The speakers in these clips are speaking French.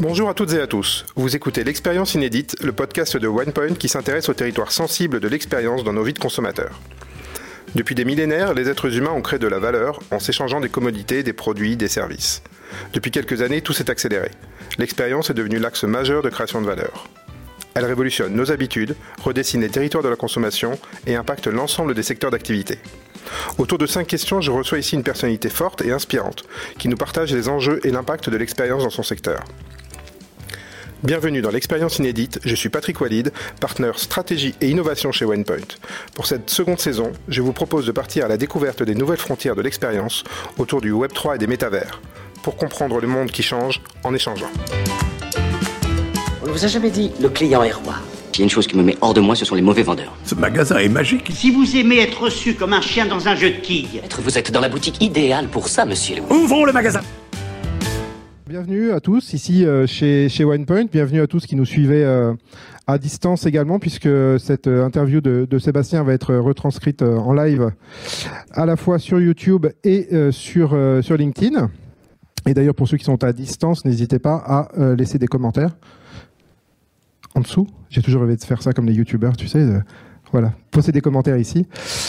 Bonjour à toutes et à tous. Vous écoutez l'Expérience Inédite, le podcast de OnePoint qui s'intéresse aux territoires sensibles de l'expérience dans nos vies de consommateurs. Depuis des millénaires, les êtres humains ont créé de la valeur en s'échangeant des commodités, des produits, des services. Depuis quelques années, tout s'est accéléré. L'expérience est devenue l'axe majeur de création de valeur. Elle révolutionne nos habitudes, redessine les territoires de la consommation et impacte l'ensemble des secteurs d'activité. Autour de 5 questions, je reçois ici une personnalité forte et inspirante qui nous partage les enjeux et l'impact de l'expérience dans son secteur. Bienvenue dans l'Expérience Inédite, je suis Patrick Walid, partenaire stratégie et innovation chez OnePoint. Pour cette seconde saison, je vous propose de partir à la découverte des nouvelles frontières de l'expérience autour du Web3 et des métavers, pour comprendre le monde qui change en échangeant. On ne vous a jamais dit le client est roi. Il y a une chose qui me met hors de moi, ce sont les mauvais vendeurs. Ce magasin est magique. Si vous aimez être reçu comme un chien dans un jeu de quilles... Vous êtes dans la boutique idéale pour ça, monsieur Louis. Ouvrons le magasin. Bienvenue à tous ici chez OnePoint, bienvenue à tous qui nous suivaient à distance également, puisque cette interview de Sébastien va être retranscrite en live à la fois sur YouTube et sur LinkedIn. Et d'ailleurs, pour ceux qui sont à distance, n'hésitez pas à laisser des commentaires en dessous. J'ai toujours rêvé de faire ça comme les youtubeurs, tu sais. Voilà, posez des commentaires ici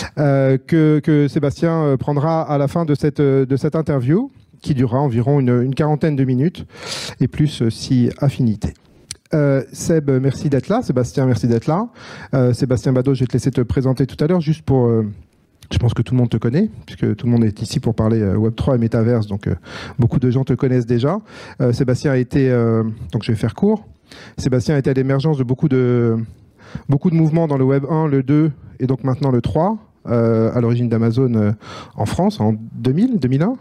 que Sébastien prendra à la fin de cette interview, qui durera environ une quarantaine de minutes, et plus si affinité. Seb, merci d'être là. Sébastien, merci d'être là. Sébastien Badeau, je vais te laisser te présenter tout à l'heure, juste pour... je pense que tout le monde te connaît, puisque tout le monde est ici pour parler Web3 et Metaverse, donc beaucoup de gens te connaissent déjà. Sébastien a été... donc je vais faire court. Sébastien a été à l'émergence de beaucoup de mouvements dans le Web 1, le 2 et donc maintenant le 3, à l'origine d'Amazon en France, en 2001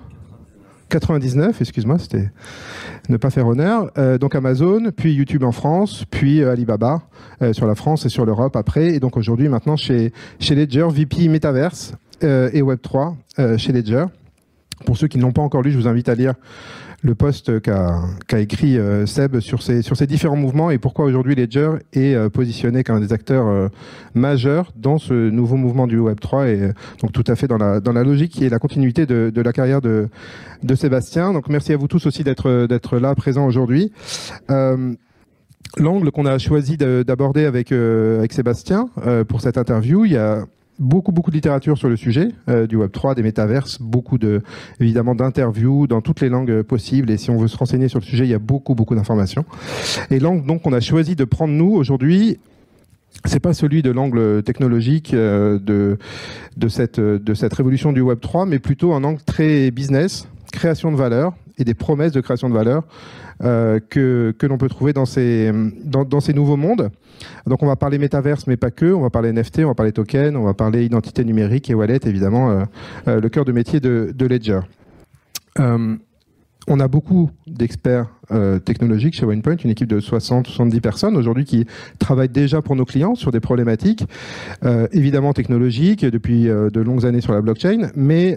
99, excuse-moi, c'était ne pas faire honneur. Donc Amazon, puis YouTube en France, puis Alibaba sur la France et sur l'Europe après. Et donc aujourd'hui, maintenant, chez Ledger, VP Metaverse et Web3 chez Ledger. Pour ceux qui ne l'ont pas encore lu, je vous invite à lire le post qu'a écrit Seb sur ces différents mouvements et pourquoi aujourd'hui Ledger est positionné comme un des acteurs majeurs dans ce nouveau mouvement du Web3 et donc tout à fait dans la logique et la continuité de la carrière de Sébastien. Donc merci à vous tous aussi d'être là, présents aujourd'hui. L'angle qu'on a choisi d'aborder avec Sébastien pour cette interview, il y a beaucoup de littérature sur le sujet du Web3, des métaverses, évidemment d'interviews dans toutes les langues possibles. Et si on veut se renseigner sur le sujet, il y a beaucoup d'informations. Et l'angle donc qu'on a choisi de prendre nous aujourd'hui, c'est pas celui de l'angle technologique de cette révolution du Web3, mais plutôt un angle très business, création de valeur et des promesses de création de valeur que l'on peut trouver dans ces nouveaux mondes. Donc on va parler métaverse, mais pas que. On va parler NFT, on va parler token, on va parler identité numérique et wallet, évidemment, le cœur de métier de Ledger. On a beaucoup d'experts technologiques chez OnePoint, une équipe de 60-70 personnes aujourd'hui qui travaillent déjà pour nos clients sur des problématiques évidemment technologiques depuis de longues années sur la blockchain, mais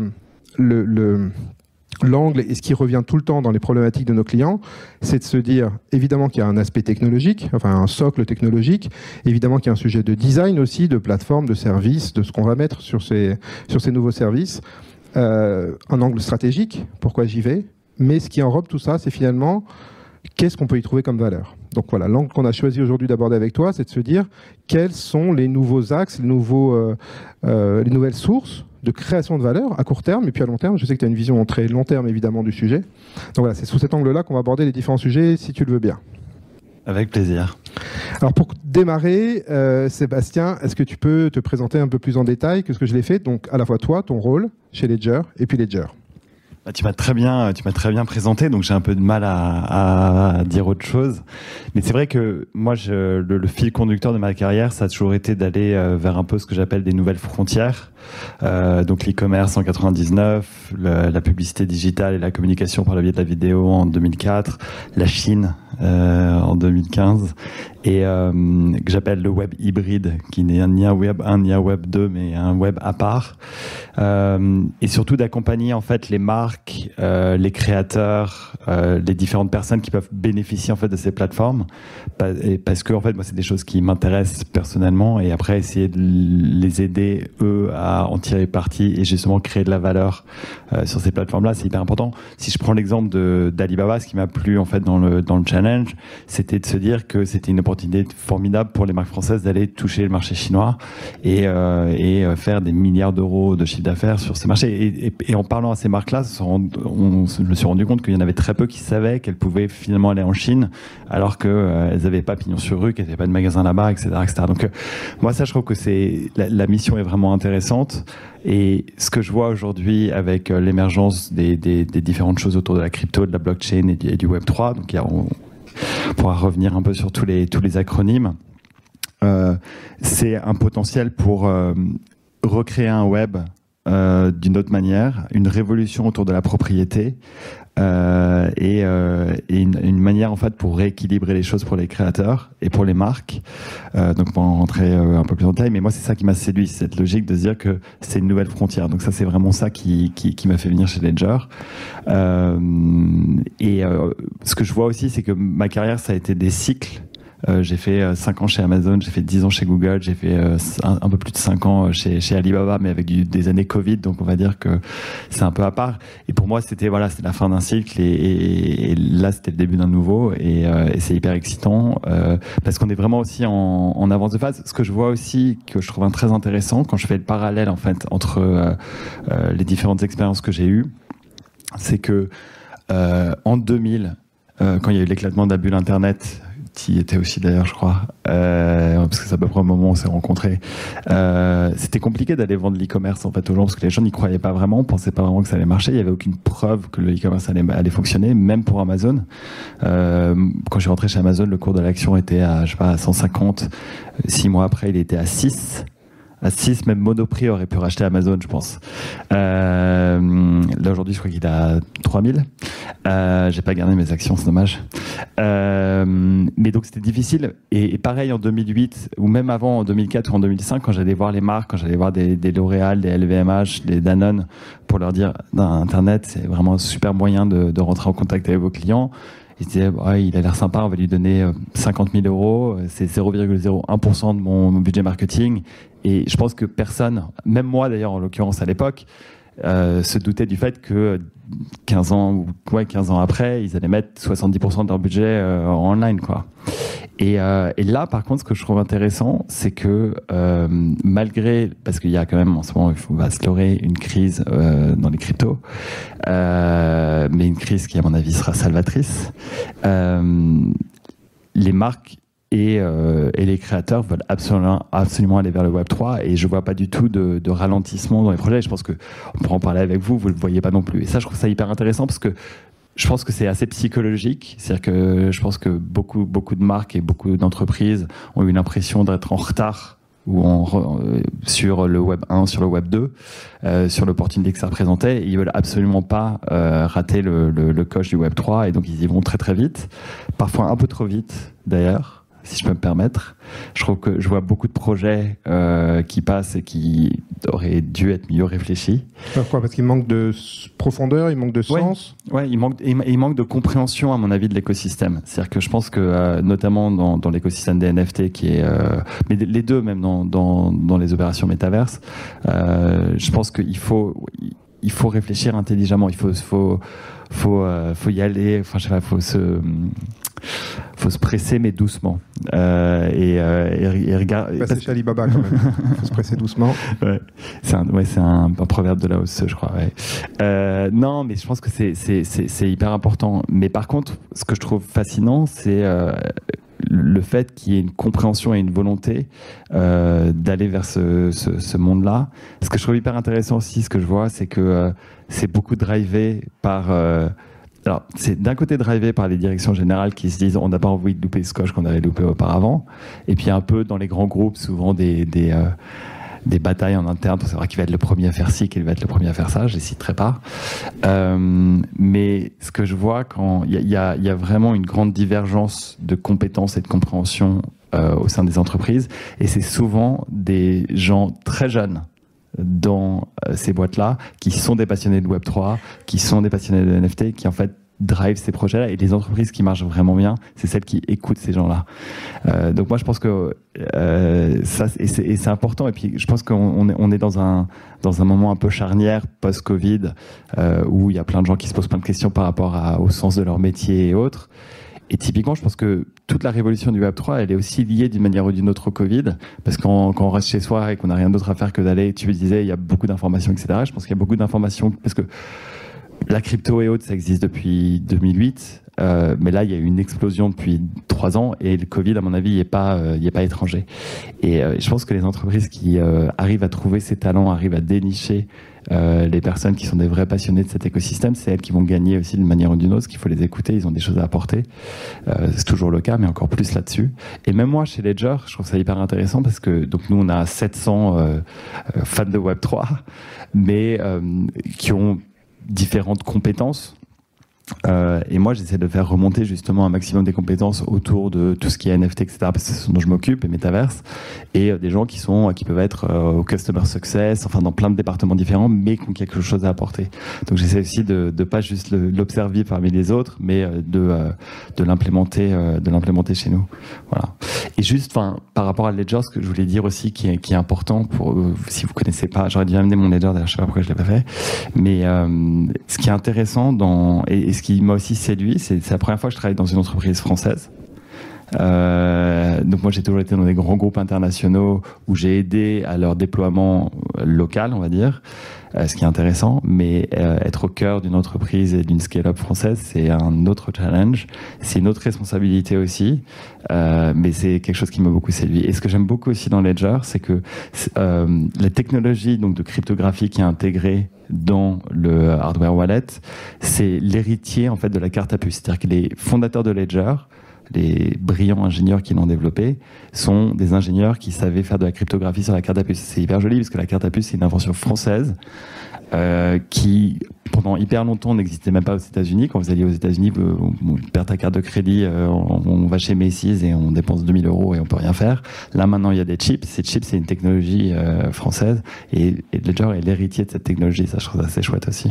l'angle et ce qui revient tout le temps dans les problématiques de nos clients, c'est de se dire évidemment qu'il y a un aspect technologique, enfin un socle technologique, évidemment qu'il y a un sujet de design aussi, de plateforme, de service, de ce qu'on va mettre sur ces nouveaux services, un angle stratégique, pourquoi j'y vais, mais ce qui enrobe tout ça, c'est finalement qu'est-ce qu'on peut y trouver comme valeur. Donc voilà, l'angle qu'on a choisi aujourd'hui d'aborder avec toi, c'est de se dire quels sont les nouveaux axes, les nouvelles sources de création de valeur à court terme et puis à long terme. Je sais que tu as une vision très long terme évidemment du sujet. Donc voilà, c'est sous cet angle-là qu'on va aborder les différents sujets, si tu le veux bien. Avec plaisir. Alors pour démarrer, Sébastien, est-ce que tu peux te présenter un peu plus en détail que ce que je l'ai fait, donc à la fois toi, ton rôle chez Ledger et puis Ledger. Tu m'as très bien présenté, donc j'ai un peu de mal à dire autre chose. Mais c'est vrai que moi, le fil conducteur de ma carrière, ça a toujours été d'aller vers un peu ce que j'appelle des nouvelles frontières. Donc l'e-commerce en 99, la publicité digitale et la communication par le biais de la vidéo en 2004, la Chine en 2015, et que j'appelle le web hybride, qui n'est ni un web 1 ni un web 2, mais un web à part. Et surtout d'accompagner en fait les marques, les créateurs, les différentes personnes qui peuvent bénéficier en fait de ces plateformes, parce que en fait moi c'est des choses qui m'intéressent personnellement, et après essayer de les aider eux à en tirer parti et justement créer de la valeur sur ces plateformes-là, c'est hyper important. Si je prends l'exemple d'Alibaba, ce qui m'a plu en fait dans le challenge, c'était de se dire que c'était une opportunité formidable pour les marques françaises d'aller toucher le marché chinois et faire des milliards d'euros de chiffre d'affaires sur ces marchés. Et en parlant à ces marques-là, je me suis rendu compte qu'il y en avait très peu qui savaient qu'elles pouvaient finalement aller en Chine, alors qu'elles n'avaient pas pignon sur rue, qu'elles n'avaient pas de magasin là-bas, etc., etc. Donc moi, ça, je trouve que la mission est vraiment intéressante. Et ce que je vois aujourd'hui avec l'émergence des différentes choses autour de la crypto, de la blockchain et du Web3, donc on pourra revenir un peu sur tous les acronymes, c'est un potentiel pour recréer un web d'une autre manière, une révolution autour de la propriété, et une manière en fait pour rééquilibrer les choses pour les créateurs et pour les marques. Donc pour en rentrer un peu plus en détail, mais moi c'est ça qui m'a séduit, cette logique de se dire que c'est une nouvelle frontière. Donc ça c'est vraiment ça qui m'a fait venir chez Ledger. Ce que je vois aussi, c'est que ma carrière ça a été des cycles. J'ai fait 5 ans chez Amazon, j'ai fait 10 ans chez Google, j'ai fait un peu plus de 5 ans chez Alibaba, mais avec des années Covid, donc on va dire que c'est un peu à part. Et pour moi, c'était la fin d'un cycle, et là, c'était le début d'un nouveau, et c'est hyper excitant, parce qu'on est vraiment aussi en avance de phase. Ce que je vois aussi, que je trouve très intéressant, quand je fais le parallèle, en fait, entre les différentes expériences que j'ai eues, c'est que en 2000, quand il y a eu l'éclatement de la bulle Internet, qui était aussi d'ailleurs, je crois, parce que c'est à peu près au moment où on s'est rencontrés. C'était compliqué d'aller vendre l'e-commerce en fait aux gens, parce que les gens n'y croyaient pas vraiment, pensaient pas vraiment que ça allait marcher. Il n'y avait aucune preuve que le e-commerce allait fonctionner, même pour Amazon. Quand je suis rentré chez Amazon, le cours de l'action était à 150. 6 mois après, il était à 6. À 6, même Monoprix aurait pu racheter Amazon, je pense. Là, aujourd'hui, je crois qu'il est à 3000. J'ai pas gardé mes actions, c'est dommage. Mais donc, c'était difficile. Et pareil, en 2008, ou même avant, en 2004 ou en 2005, quand j'allais voir les marques, quand j'allais voir des L'Oréal, des LVMH, des Danone, pour leur dire, Internet, c'est vraiment un super moyen de rentrer en contact avec vos clients. Ils se disaient, il a l'air sympa, on va lui donner 50 000 euros, c'est 0,01% de mon budget marketing. Et je pense que personne, même moi d'ailleurs en l'occurrence à l'époque, se doutait du fait que 15 ans après, ils allaient mettre 70% de leur budget en online, quoi. Et là, par contre, ce que je trouve intéressant, c'est que malgré, parce qu'il y a quand même en ce moment, il va se leurrer une crise dans les cryptos, mais une crise qui, à mon avis, sera salvatrice. Les marques et les créateurs veulent absolument aller vers le Web3, et je vois pas du tout de ralentissement dans les projets. Je pense que on pourra en parler avec vous le voyez pas non plus. Et ça, je trouve ça hyper intéressant, parce que je pense que c'est assez psychologique. C'est-à-dire que je pense que beaucoup de marques et beaucoup d'entreprises ont eu l'impression d'être en retard sur le Web 1, sur le Web 2, sur l'opportunité que ça représentait. Et ils veulent absolument pas rater le coche du Web 3, et donc ils y vont très très vite, parfois un peu trop vite d'ailleurs, si je peux me permettre. Je trouve que je vois beaucoup de projets qui passent et qui auraient dû être mieux réfléchis. Pourquoi ? Parce qu'il manque de profondeur, il manque de sens. Ouais, il manque de compréhension, à mon avis, de l'écosystème. C'est-à-dire que je pense que, notamment dans l'écosystème des NFT, qui est, mais les deux, même dans les opérations métaverses, je pense qu'il faut réfléchir intelligemment. Il faut y aller. Enfin, je sais pas, faut se presser, mais doucement. Et regarder. C'est chez Alibaba quand même. Il faut se presser doucement. Ouais. C'est un proverbe de la hausse, je crois. Ouais. Non, mais je pense que c'est hyper important. Mais par contre, ce que je trouve fascinant, c'est le fait qu'il y ait une compréhension et une volonté d'aller vers ce monde-là. Ce que je trouve hyper intéressant aussi, ce que je vois, c'est que c'est beaucoup drivé par... alors, c'est d'un côté drivé par les directions générales qui se disent on n'a pas envie de louper ce coche qu'on avait loupé auparavant, et puis un peu dans les grands groupes, souvent des des batailles en interne pour savoir qui va être le premier à faire ci, qui va être le premier à faire ça. Je les citerai pas. Mais ce que je vois quand il y a vraiment une grande divergence de compétences et de compréhension au sein des entreprises, et c'est souvent des gens très jeunes dans ces boîtes-là qui sont des passionnés de Web3, qui sont des passionnés de NFT, qui en fait drive ces projets-là, et les entreprises qui marchent vraiment bien, c'est celles qui écoutent ces gens-là. Donc moi je pense que ça c'est important, et puis je pense qu'on est dans un moment un peu charnière post-Covid où il y a plein de gens qui se posent plein de questions par rapport au sens de leur métier et autres. Et typiquement, je pense que toute la révolution du Web3, elle est aussi liée d'une manière ou d'une autre au Covid, parce que quand on reste chez soi et qu'on n'a rien d'autre à faire que d'aller, tu me disais, il y a beaucoup d'informations, etc. Je pense qu'il y a beaucoup d'informations, parce que la crypto et autres, ça existe depuis 2008, mais là, il y a eu une explosion depuis 3 ans, et le Covid, à mon avis, il n'est pas étranger. Et je pense que les entreprises qui arrivent à trouver ces talents, arrivent à dénicher les personnes qui sont des vrais passionnés de cet écosystème, c'est elles qui vont gagner aussi d'une manière ou d'une autre, parce qu'il faut les écouter, ils ont des choses à apporter. C'est toujours le cas, mais encore plus là-dessus. Et même moi, chez Ledger, je trouve ça hyper intéressant, parce que donc nous, on a 700 fans de Web3, mais qui ont différentes compétences. Et moi, j'essaie de faire remonter justement un maximum des compétences autour de tout ce qui est NFT, etc., parce que c'est ce dont je m'occupe, et Metaverse, et des gens qui peuvent être au Customer Success, enfin dans plein de départements différents, mais qui ont quelque chose à apporter. Donc j'essaie aussi de pas juste l'observer parmi les autres, mais de l'implémenter chez nous. Voilà. Et juste, par rapport à Ledger, ce que je voulais dire aussi, qui est important pour si vous connaissez pas, j'aurais dû amener mon Ledger, d'ailleurs je sais pas pourquoi je l'ai pas fait, mais ce qui est intéressant et ce qui m'a aussi séduit, c'est la première fois que je travaille dans une entreprise française. Donc moi j'ai toujours été dans des grands groupes internationaux où j'ai aidé à leur déploiement local, on va dire, ce qui est intéressant, mais être au cœur d'une entreprise et d'une scale-up française, c'est un autre challenge, c'est une autre responsabilité aussi, mais c'est quelque chose qui m'a beaucoup séduit. Et ce que j'aime beaucoup aussi dans Ledger, c'est que la technologie donc de cryptographie qui est intégrée dans le hardware wallet, c'est l'héritier en fait de la carte à puce. C'est-à-dire que les fondateurs de Ledger, les brillants ingénieurs qui l'ont développé, sont des ingénieurs qui savaient faire de la cryptographie sur la carte à puce. C'est hyper joli parce que la carte à puce, c'est une invention française qui, pendant hyper longtemps, n'existait même pas aux États-Unis. Quand vous alliez aux États-Unis, vous perdez ta carte de crédit, on va chez Macy's et on dépense 2 000 € et on peut rien faire. Là, maintenant, il y a des chips. Ces chips, c'est une technologie française, et Ledger est l'héritier de cette technologie. Ça, je trouve ça assez chouette aussi.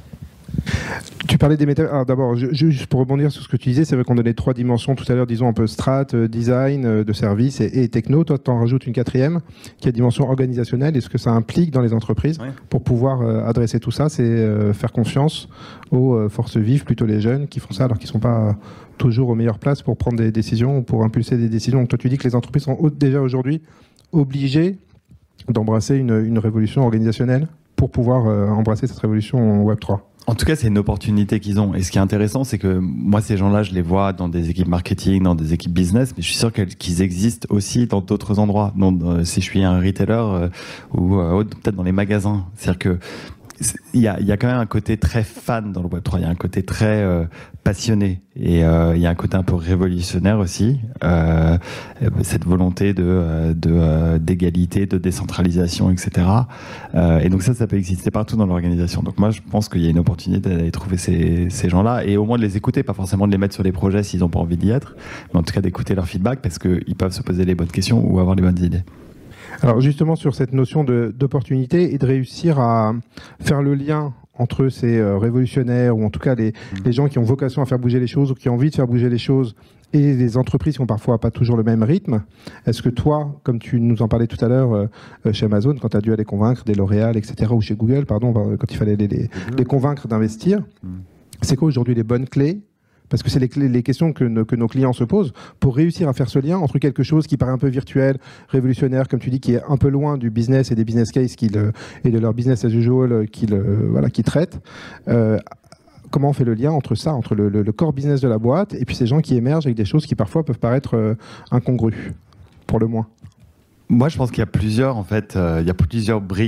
Tu parlais des méthodes. Alors d'abord, juste pour rebondir sur ce que tu disais, c'est vrai qu'on donnait 3 dimensions tout à l'heure, disons un peu strat, design, de service et techno. Toi, tu en rajoutes une 4e, qui est la dimension organisationnelle. Et ce que ça implique dans les entreprises pour pouvoir adresser tout ça, c'est faire confiance aux forces vives, plutôt les jeunes, qui font ça alors qu'ils ne sont pas toujours aux meilleures places pour prendre des décisions ou pour impulser des décisions. Donc toi, tu dis que les entreprises sont déjà aujourd'hui obligées d'embrasser une révolution organisationnelle pour pouvoir embrasser cette révolution en Web3. En tout cas, c'est une opportunité qu'ils ont. Et ce qui est intéressant, c'est que moi, ces gens-là, je les vois dans des équipes marketing, dans des équipes business, mais je suis sûr qu'ils existent aussi dans d'autres endroits. Donc, si je suis un retailer ou peut-être dans les magasins. C'est-à-dire que il y a quand même un côté très fan dans le Web3. Il y a un côté très passionné, et il y a un côté un peu révolutionnaire aussi. Cette volonté d'égalité, de décentralisation, etc. Et donc ça peut exister partout dans l'organisation. Donc moi, je pense qu'il y a une opportunité d'aller trouver ces gens-là, et au moins de les écouter, pas forcément de les mettre sur les projets s'ils n'ont pas envie d'y être, mais en tout cas d'écouter leur feedback, parce qu'ils peuvent se poser les bonnes questions ou avoir les bonnes idées. Alors justement, sur cette notion d'opportunité et de réussir à faire le lien entre ces révolutionnaires, ou en tout cas les gens qui ont vocation à faire bouger les choses ou qui ont envie de faire bouger les choses, et les entreprises qui ont parfois pas toujours le même rythme. Est-ce que toi, comme tu nous en parlais tout à l'heure chez Amazon, quand tu as dû aller convaincre des L'Oréal, etc., ou chez Google, pardon, quand il fallait les convaincre d'investir, c'est quoi aujourd'hui les bonnes clés? Parce que c'est les questions que nos clients se posent pour réussir à faire ce lien entre quelque chose qui paraît un peu virtuel, révolutionnaire, comme tu dis, qui est un peu loin du business et des business cases et de leur business as usual qu'ils traitent. Comment on fait le lien entre ça, entre le core business de la boîte et puis ces gens qui émergent avec des choses qui parfois peuvent paraître incongrues, pour le moins? Moi, je pense qu'il y a plusieurs briques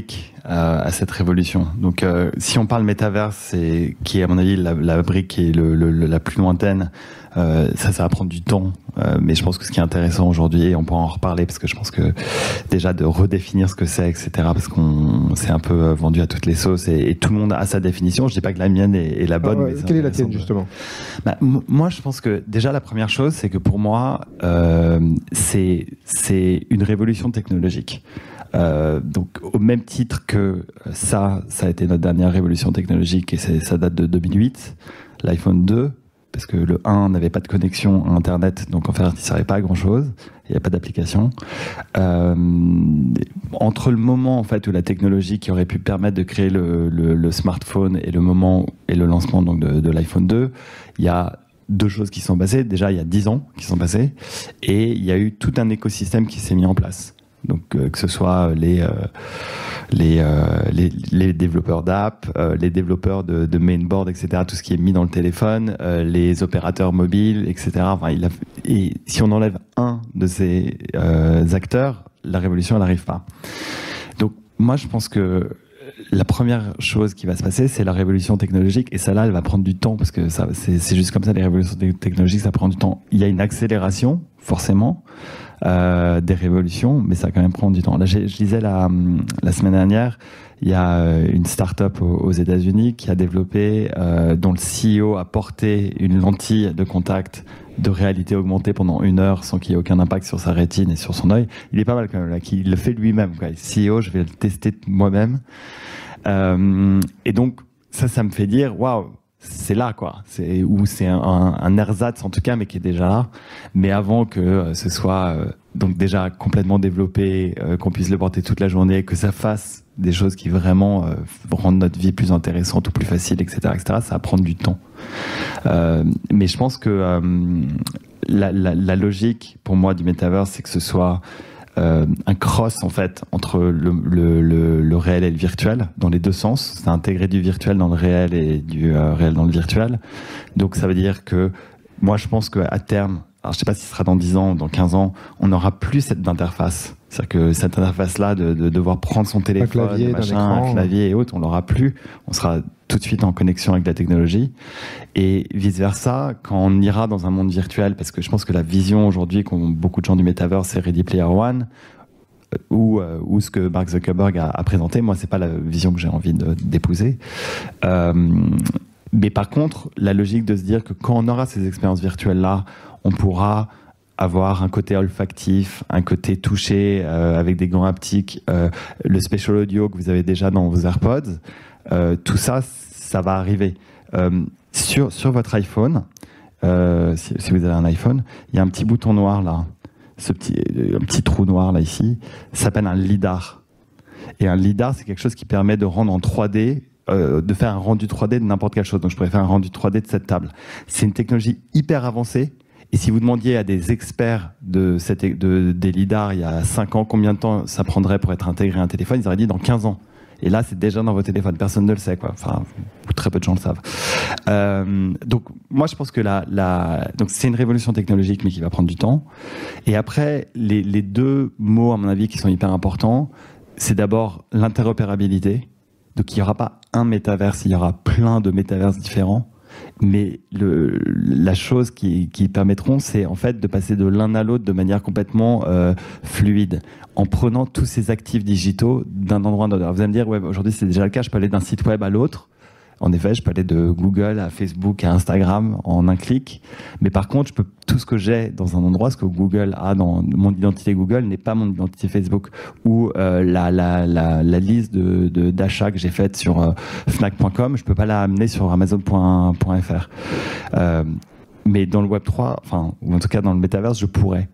à cette révolution. Donc, si on parle métaverse, qui est à mon avis la brique qui est la plus lointaine, ça va prendre du temps. Mais je pense que ce qui est intéressant aujourd'hui, et on pourra en reparler, parce que je pense que déjà de redéfinir ce que c'est, etc., parce qu'on s'est un peu vendu à toutes les sauces, et tout le monde a sa définition. Je dis pas que la mienne est la bonne. Mais quelle est la tienne, justement? Moi, je pense que déjà la première chose, c'est que pour moi, c'est une révolution technologique. Donc au même titre que ça a été notre dernière révolution technologique, et ça date de 2008, l'iPhone 2, parce que le 1 n'avait pas de connexion à Internet, donc en fait il ne servait pas à grand chose, il n'y a pas d'application. Entre le moment en fait où la technologie qui aurait pu permettre de créer le smartphone et le moment et le lancement donc de l'iPhone 2, il y a deux choses qui sont passées. Déjà, il y a 10 ans qui sont passés, et il y a eu tout un écosystème qui s'est mis en place. Donc, que ce soit les développeurs d'app, les développeurs de mainboard, etc., tout ce qui est mis dans le téléphone, les opérateurs mobiles, etc. Enfin, et si on enlève un de ces acteurs, la révolution, elle n'arrive pas. Donc, moi, je pense que la première chose qui va se passer, c'est la révolution technologique, et celle-là, elle va prendre du temps, parce que c'est juste comme ça, les révolutions technologiques, ça prend du temps. Il y a une accélération, forcément, des révolutions, mais ça va quand même prendre du temps. Là, je lisais la semaine dernière, il y a une start-up aux États-Unis qui a développé, dont le CEO a porté une lentille de contact de réalité augmentée pendant 1 heure sans qu'il y ait aucun impact sur sa rétine et sur son œil. Il est pas mal quand même, là, qu'il le fait lui-même, quoi. CEO, je vais le tester moi-même. Et donc, ça me fait dire, waouh, c'est là, quoi. C'est un ersatz, en tout cas, mais qui est déjà là. Mais avant que ce soit donc déjà complètement développé, qu'on puisse le porter toute la journée, que ça fasse des choses qui vraiment rendent notre vie plus intéressante ou plus facile, etc., ça va prendre du temps. Mais je pense que la logique, pour moi, du metaverse, c'est que ce soit un cross, en fait, entre le réel et le virtuel, dans les deux sens. C'est intégrer du virtuel dans le réel et du réel dans le virtuel. Donc, ça veut dire que moi, je pense qu'à terme, alors je ne sais pas si ce sera dans 10 ans ou dans 15 ans, on n'aura plus cette interface. C'est-à-dire que cette interface-là de devoir prendre son téléphone, un clavier et autres, on l'aura plus. On sera tout de suite en connexion avec la technologie. Et vice-versa, quand on ira dans un monde virtuel, parce que je pense que la vision aujourd'hui qu'ont beaucoup de gens du Metaverse, c'est Ready Player One, ou ce que Mark Zuckerberg a présenté. Moi, c'est pas la vision que j'ai envie d'épouser. Mais par contre, la logique de se dire que quand on aura ces expériences virtuelles-là, on pourra avoir un côté olfactif, un côté touché avec des gants haptiques, le spatial audio que vous avez déjà dans vos AirPods, tout ça, ça va arriver. Sur votre iPhone, si vous avez un iPhone, il y a un petit bouton noir là, un petit trou noir là ici, ça s'appelle un lidar. Et un lidar, c'est quelque chose qui permet de rendre en 3D, de faire un rendu 3D de n'importe quelle chose. Donc je pourrais faire un rendu 3D de cette table. C'est une technologie hyper avancée. Et si vous demandiez à des experts des lidars il y a 5 ans combien de temps ça prendrait pour être intégré à un téléphone, ils auraient dit dans 15 ans. Et là, c'est déjà dans vos téléphones. Personne ne le sait, quoi. Enfin, très peu de gens le savent. Donc, moi, je pense que donc c'est une révolution technologique, mais qui va prendre du temps. Et après, les deux mots, à mon avis, qui sont hyper importants, c'est d'abord l'interopérabilité. Donc, il n'y aura pas un métaverse, il y aura plein de métaverses différents. Mais la chose qui permettront, c'est en fait de passer de l'un à l'autre de manière complètement fluide, en prenant tous ces actifs digitaux d'un endroit à l'autre. Alors vous allez me dire, ouais, aujourd'hui c'est déjà le cas, je peux aller d'un site web à l'autre. En effet, je peux aller de Google à Facebook à Instagram en un clic. Mais par contre, tout ce que j'ai dans un endroit, ce que Google a dans mon identité Google n'est pas mon identité Facebook. Ou la liste d'achats que j'ai faite sur Fnac.com, je peux pas la amener sur Amazon.fr. Mais dans le Web 3, enfin, ou en tout cas dans le Metaverse, je pourrais.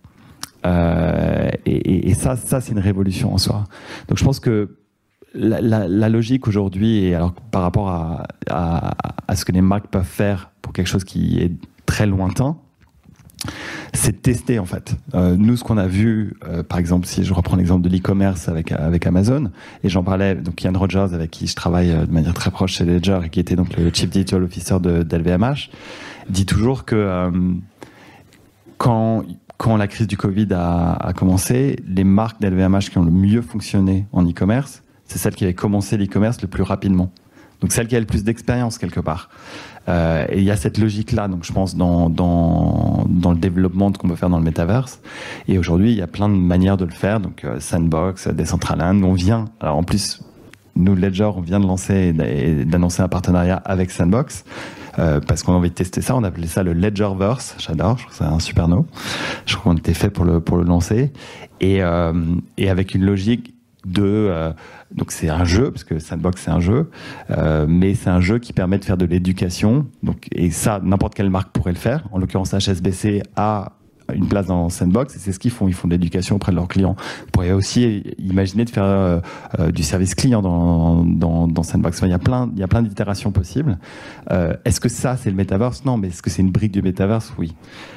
Et ça, c'est une révolution en soi. Donc je pense que la logique aujourd'hui, et alors par rapport à ce que les marques peuvent faire pour quelque chose qui est très lointain, c'est de tester en fait. Nous, ce qu'on a vu, par exemple, si je reprends l'exemple de l'e-commerce avec Amazon, et j'en parlais, donc Ian Rogers, avec qui je travaille de manière très proche chez Ledger, et qui était donc le Chief Digital Officer d'LVMH, dit toujours que quand la crise du Covid a commencé, les marques d'LVMH qui ont le mieux fonctionné en e-commerce, c'est celle qui avait commencé l'e-commerce le plus rapidement. Donc celle qui a le plus d'expérience quelque part. Et il y a cette logique-là, donc je pense dans le développement de ce qu'on peut faire dans le Metaverse. Et aujourd'hui, il y a plein de manières de le faire. Donc Sandbox, Decentraland, on vient. Alors en plus, nous Ledger, on vient de lancer et d'annoncer un partenariat avec Sandbox parce qu'on a envie de tester ça. On appelait ça le Ledgerverse. J'adore, je trouve que c'est un super nom. Je crois qu'on était fait pour le lancer et avec une logique donc c'est un jeu, parce que Sandbox c'est un jeu, mais c'est un jeu qui permet de faire de l'éducation. Donc, et ça, n'importe quelle marque pourrait le faire. En l'occurrence, HSBC a une place dans Sandbox et c'est ce qu'ils font. Ils font de l'éducation auprès de leurs clients. On pourrait aussi imaginer de faire du service client dans Sandbox. Enfin, il y a plein d'itérations possibles. Est-ce que ça, c'est le Metaverse ? Non, mais est-ce que c'est une brique du Metaverse ? Oui.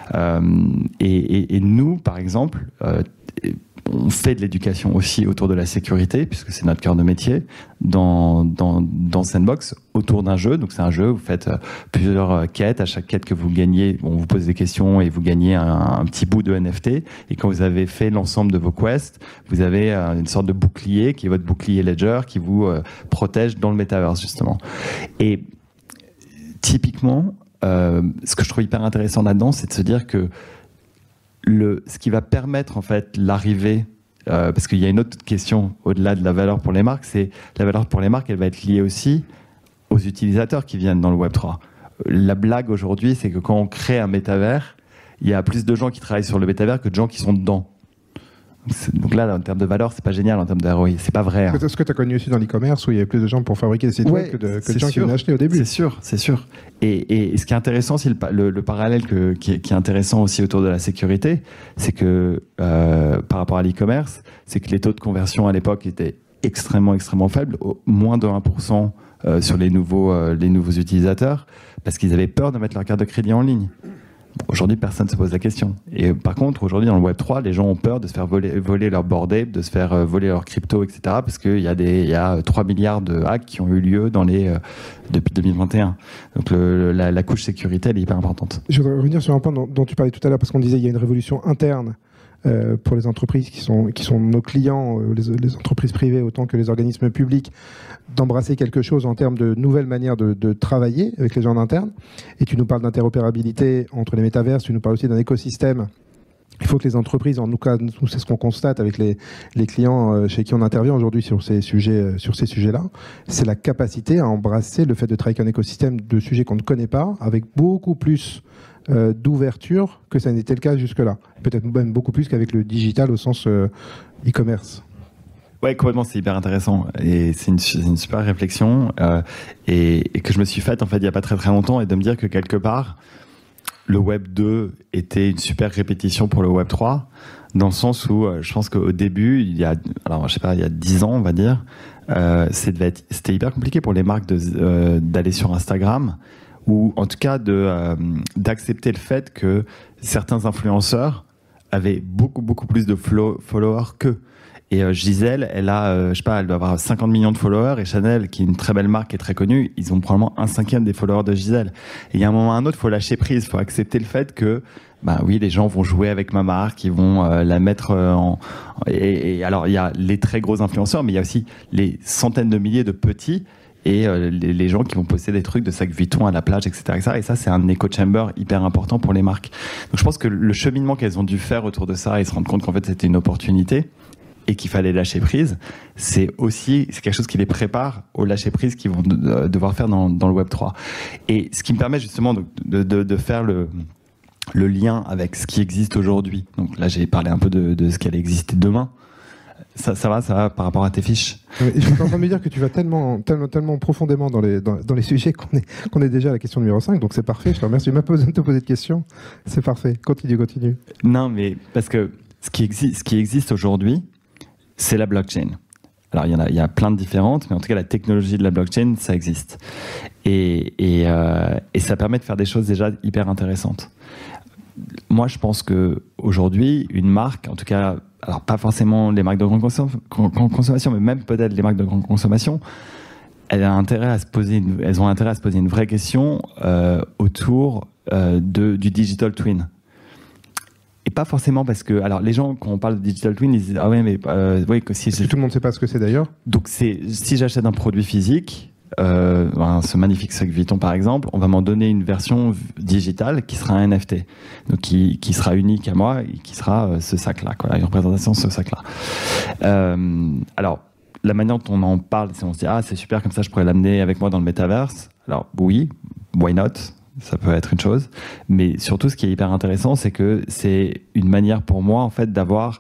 Et nous, par exemple, on fait de l'éducation aussi autour de la sécurité, puisque c'est notre cœur de métier, dans Sandbox, autour d'un jeu. Donc c'est un jeu, vous faites plusieurs quêtes. À chaque quête que vous gagnez, on vous pose des questions et vous gagnez un petit bout de NFT. Et quand vous avez fait l'ensemble de vos quests, vous avez une sorte de bouclier, qui est votre bouclier Ledger, qui vous protège dans le Metaverse, justement. Et typiquement, ce que je trouve hyper intéressant là-dedans, c'est de se dire que ce qui va permettre en fait l'arrivée, parce qu'il y a une autre question au-delà de la valeur pour les marques, c'est la valeur pour les marques, elle va être liée aussi aux utilisateurs qui viennent dans le Web3. La blague aujourd'hui, c'est que quand on crée un métavers, il y a plus de gens qui travaillent sur le métavers que de gens qui sont dedans. Donc là, en termes de valeur, c'est pas génial, en termes de ROI, c'est pas vrai. C'est ce que tu as connu aussi dans l'e-commerce, où il y avait plus de gens pour fabriquer des sites web que de gens qui venaient acheter au début. C'est sûr. Et ce qui est intéressant, c'est le parallèle qui est intéressant aussi autour de la sécurité, c'est que par rapport à l'e-commerce, c'est que les taux de conversion à l'époque étaient extrêmement faibles, moins de 1% sur les nouveaux utilisateurs, parce qu'ils avaient peur de mettre leur carte de crédit en ligne. Aujourd'hui, personne ne se pose la question. Et par contre, aujourd'hui, dans le Web3, les gens ont peur de se faire voler leur Bored Ape, de se faire voler leur crypto, etc. Parce qu'il y a 3 milliards de hacks qui ont eu lieu depuis 2021. Donc la couche sécurité, elle est hyper importante. Je voudrais revenir sur un point dont tu parlais tout à l'heure, parce qu'on disait qu'il y a une révolution interne pour les entreprises qui sont nos clients, les entreprises privées autant que les organismes publics, d'embrasser quelque chose en termes de nouvelles manières de travailler avec les gens en interne. Et tu nous parles d'interopérabilité entre les métaverses, tu nous parles aussi d'un écosystème. Il faut que les entreprises, en tout cas, nous, c'est ce qu'on constate avec les clients chez qui on intervient aujourd'hui sur ces sujets-là, c'est la capacité à embrasser le fait de travailler avec un écosystème de sujets qu'on ne connaît pas, avec beaucoup plus d'ouverture que ça n'était le cas jusque-là. Peut-être même beaucoup plus qu'avec le digital au sens e-commerce. Ouais, complètement, c'est hyper intéressant. Et c'est une super réflexion et que je me suis faite en fait il n'y a pas très longtemps, et de me dire que quelque part, le Web 2 était une super répétition pour le Web 3, dans le sens où je pense qu'au début, il y a 10 ans, on va dire, c'était hyper compliqué pour les marques d'aller sur Instagram, ou en tout cas d'accepter le fait que certains influenceurs avaient beaucoup plus de followers qu'eux. Et Gisèle, elle doit avoir 50 millions de followers, et Chanel, qui est une très belle marque et très connue, ils ont probablement 1/5 des followers de Gisèle. Et il y a un moment ou un autre, il faut lâcher prise, il faut accepter le fait que, oui, les gens vont jouer avec ma marque, ils vont la mettre et alors, il y a les très gros influenceurs, mais il y a aussi les centaines de milliers de petits, et les gens qui vont poster des trucs de sac Vuitton à la plage, etc. Et ça, c'est un echo chamber hyper important pour les marques. Donc je pense que le cheminement qu'elles ont dû faire autour de ça et se rendre compte qu'en fait c'était une opportunité et qu'il fallait lâcher prise, c'est quelque chose qui les prépare au lâcher prise qu'ils vont devoir faire dans le Web 3. Et ce qui me permet justement de faire le lien avec ce qui existe aujourd'hui. Donc là, j'ai parlé un peu de ce qui allait exister demain. Ça va par rapport à tes fiches. Je suis en train de me dire que tu vas tellement profondément dans les sujets qu'on est déjà à la question numéro 5, donc c'est parfait, je te remercie. Tu m'as pas besoin de te poser de questions, c'est parfait. Continue. Non, mais parce que ce qui existe aujourd'hui, c'est la blockchain. Alors, il y a plein de différentes, mais en tout cas, la technologie de la blockchain, ça existe. Et ça permet de faire des choses déjà hyper intéressantes. Moi, je pense qu'aujourd'hui, une marque, en tout cas, alors pas forcément les marques de grande consommation, mais même peut-être les marques de grande consommation, elles ont intérêt à se poser une vraie question autour du digital twin. Et pas forcément parce que, alors les gens quand on parle de digital twin, ils disent ah ouais mais oui que si Parce que tout le monde ne sait pas ce que c'est d'ailleurs. Donc si j'achète un produit physique, ce magnifique sac Vuitton par exemple, on va m'en donner une version digitale qui sera un NFT, donc qui sera unique à moi et qui sera ce sac-là, quoi, une représentation de ce sac-là. Alors la manière dont on en parle, c'est on se dit ah c'est super comme ça je pourrais l'amener avec moi dans le métaverse. Alors oui, why not? Ça peut être une chose, mais surtout ce qui est hyper intéressant, c'est que c'est une manière pour moi en fait d'avoir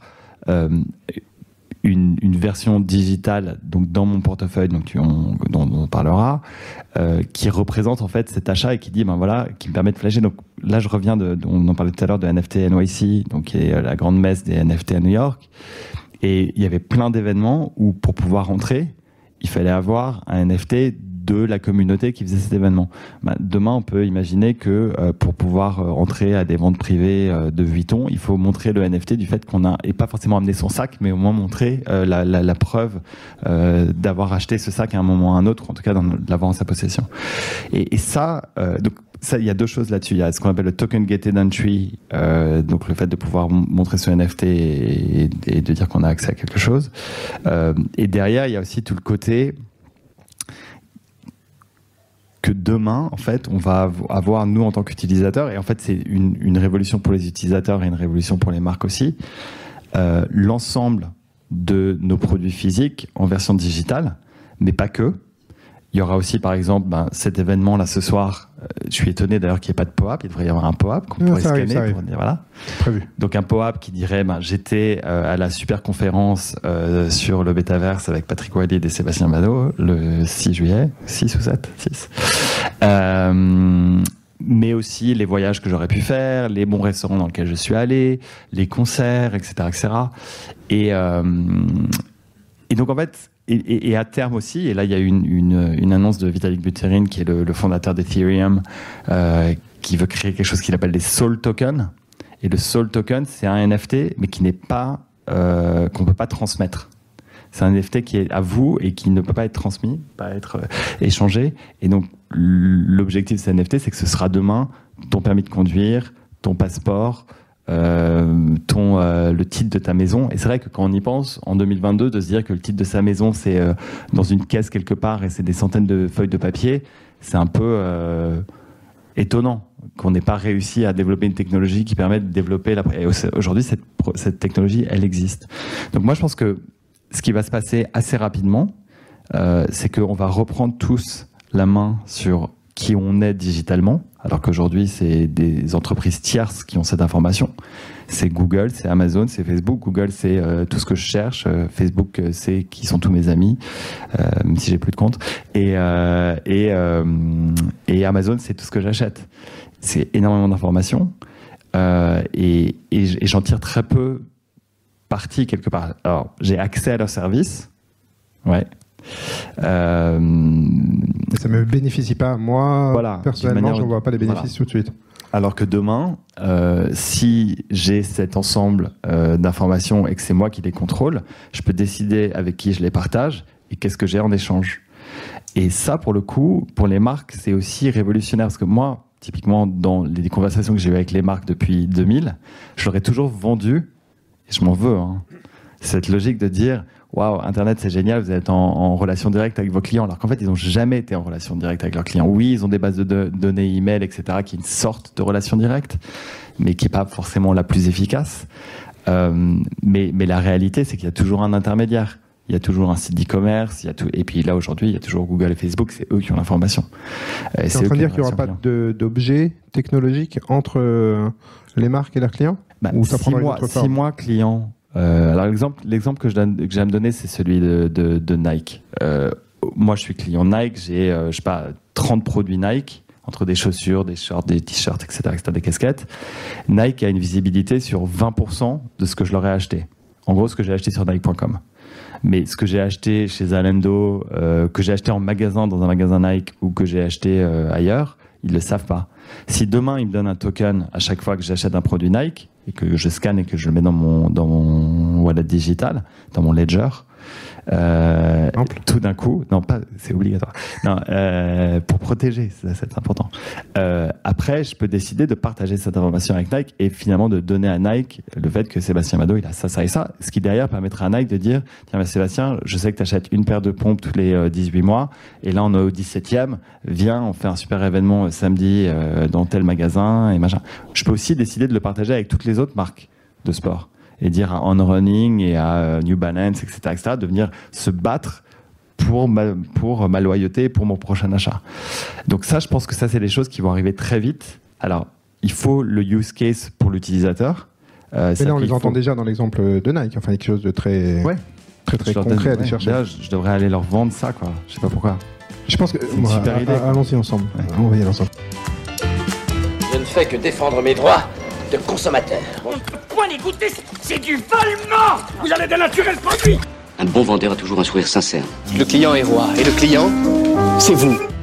une version digitale donc dans mon portefeuille dont on parlera, qui représente en fait cet achat et qui dit ben voilà, qui me permet de flasher. Donc là je reviens on en parlait tout à l'heure de NFT NYC, donc qui est la grande messe des NFT à New York, et il y avait plein d'événements où pour pouvoir entrer, il fallait avoir un NFT de la communauté qui faisait cet événement. Demain, on peut imaginer que pour pouvoir entrer à des ventes privées de Vuitton, il faut montrer le NFT du fait qu'on a, et pas forcément amener son sac, mais au moins montrer la preuve d'avoir acheté ce sac à un moment ou à un autre, ou en tout cas de l'avoir en sa possession. Et ça, donc ça, il y a deux choses là-dessus. Il y a ce qu'on appelle le token gated entry, donc le fait de pouvoir montrer ce NFT et de dire qu'on a accès à quelque chose. Et derrière, il y a aussi tout le côté que demain, en fait, on va avoir, nous, en tant qu'utilisateurs, et en fait, c'est une révolution pour les utilisateurs et une révolution pour les marques aussi, l'ensemble de nos produits physiques en version digitale, mais pas que. Il y aura aussi, par exemple, cet événement-là ce soir. Je suis étonné d'ailleurs qu'il n'y ait pas de POAP. Il devrait y avoir un POAP qu'on pourrait scanner. Pour dire, voilà. Prévu. Donc un POAP qui dirait j'étais à la super conférence sur le Metaverse avec Patrick Walid et Sébastien Badeau le 6 juillet. 6 ou 7 6. Mais aussi les voyages que j'aurais pu faire, les bons restaurants dans lesquels je suis allé, les concerts, etc. etc. Et donc en fait... Et à terme aussi, et là il y a une annonce de Vitalik Buterin qui est le fondateur d'Ethereum, qui veut créer quelque chose qu'il appelle des Soul Tokens. Et le Soul Token, c'est un NFT, mais qui n'est pas qu'on peut pas transmettre. C'est un NFT qui est à vous et qui ne peut pas être transmis, pas être échangé. Et donc l'objectif de ce NFT, c'est que ce sera demain ton permis de conduire, ton passeport. Le titre de ta maison. Et c'est vrai que quand on y pense, en 2022, de se dire que le titre de sa maison, c'est dans une caisse quelque part et c'est des centaines de feuilles de papier, c'est un peu étonnant qu'on n'ait pas réussi à développer une technologie qui permet de développer et aujourd'hui, cette technologie, elle existe. Donc moi, je pense que ce qui va se passer assez rapidement, c'est qu'on va reprendre tous la main sur qui on est digitalement, alors qu'aujourd'hui, c'est des entreprises tierces qui ont cette information. C'est Google, c'est Amazon, c'est Facebook. Google, c'est tout ce que je cherche. Facebook, c'est qui sont tous mes amis, même si j'ai plus de compte. Et Amazon, c'est tout ce que j'achète. C'est énormément d'informations. Et j'en tire très peu parti quelque part. Alors, j'ai accès à leurs services. Ouais. Ça me bénéficie pas. Moi, voilà, personnellement, je ne vois pas les bénéfices tout de suite. Alors que demain, si j'ai cet ensemble d'informations et que c'est moi qui les contrôle, je peux décider avec qui je les partage et qu'est-ce que j'ai en échange. Et ça, pour le coup, pour les marques, c'est aussi révolutionnaire. Parce que moi, typiquement, dans les conversations que j'ai eues avec les marques depuis 2000, je leur ai toujours vendu, et je m'en veux, cette logique de dire... Waouh, Internet c'est génial, vous êtes en relation directe avec vos clients, alors qu'en fait ils n'ont jamais été en relation directe avec leurs clients. Oui, ils ont des bases de données email, etc., qui est une sorte de relation directe, mais qui n'est pas forcément la plus efficace. Mais la réalité, c'est qu'il y a toujours un intermédiaire. Il y a toujours un site d'e-commerce, et puis là aujourd'hui, il y a toujours Google et Facebook, c'est eux qui ont l'information. C'est en train de dire qu'il n'y aura pas d'objets technologiques entre les marques et leurs clients ou ça si moi, client... alors l'exemple que j'aime donner, c'est celui de Nike. Moi, je suis client Nike, j'ai 30 produits Nike, entre des chaussures, des shorts, des t-shirts, etc., des casquettes. Nike a une visibilité sur 20% de ce que je leur ai acheté. En gros, ce que j'ai acheté sur Nike.com. Mais ce que j'ai acheté chez Zalando, que j'ai acheté en magasin, dans un magasin Nike, ou que j'ai acheté ailleurs, ils le savent pas. Si demain, ils me donnent un token à chaque fois que j'achète un produit Nike, et que je scanne et que je le mets dans mon wallet digital, dans mon ledger, tout d'un coup, non pas, c'est obligatoire, non, pour protéger, ça c'est important. Après, je peux décider de partager cette information avec Nike et finalement de donner à Nike le fait que Sébastien Mado, il a ça et ça, ce qui derrière permettra à Nike de dire, tiens Sébastien, je sais que tu achètes une paire de pompes tous les 18 mois, et là on est au 17e, viens, on fait un super événement samedi dans tel magasin et machin. Je peux aussi décider de le partager avec toutes les autres marques de sport et dire à On Running et à New Balance, etc., de venir se battre pour ma loyauté, pour mon prochain achat. Donc ça, je pense que ça, c'est des choses qui vont arriver très vite. Alors, il faut le use case pour l'utilisateur. Mais là, on les entend déjà dans l'exemple de Nike, enfin quelque chose de très concret à aller chercher. Là, je devrais aller leur vendre ça, quoi. Je sais pas pourquoi. Je pense que allons-y ensemble. Ouais. On va y aller ensemble. Je ne fais que défendre mes droits de consommateur. On ne peut point l'écouter, c'est du volement. Vous allez dénaturer le produit. Un bon vendeur a toujours un sourire sincère. Le client est roi, et le client, c'est vous.